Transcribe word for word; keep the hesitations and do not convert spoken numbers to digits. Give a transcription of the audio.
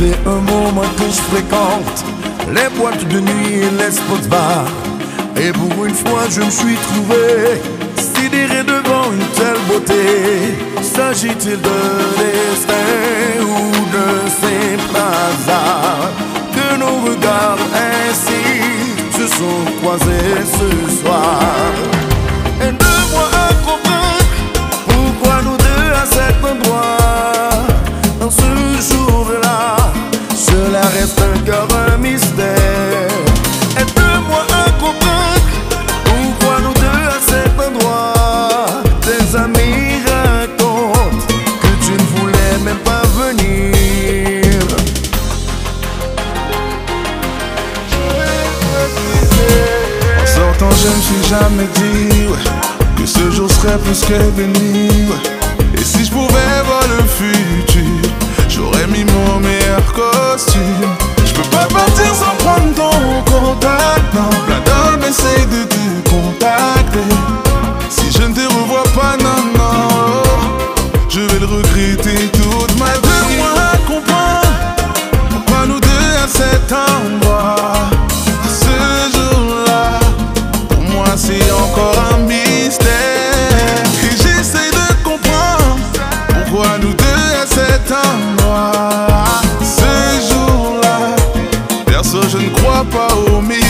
fait un moment que je fréquente les boîtes de nuit et les spots bars. Et pour une fois je me suis trouvé sidéré devant une telle beauté. S'agit-il de destin ou de simple hasard que nos regards ainsi se sont croisés ce soir? Aide-moi à comprendre pourquoi nous deux à cet endroit, dans ce jour-là, cela reste encore un mystère. Aide-moi à comprendre pourquoi nous deux à cet endroit. Tes amis racontent que tu ne voulais même pas venir. En sortant je me suis jamais dit ouais, que ce jour serait plus que béni ouais. Et si je pouvais voir le futur, j'aurais mis mon meilleur costume. Je peux pas partir sans prendre ton contact. Non, plein d'hommes essayent de te contacter. Si je ne te revois pas, non, non, je vais le regretter toute ma vie. Aide-moi à comprendre pourquoi nous deux à cet endroit. Ce jour-là, pour moi c'est encore un mystère. Et j'essaie de comprendre pourquoi nous deux à cet endroit. Ce jour-là, perso je ne crois pas au mystère.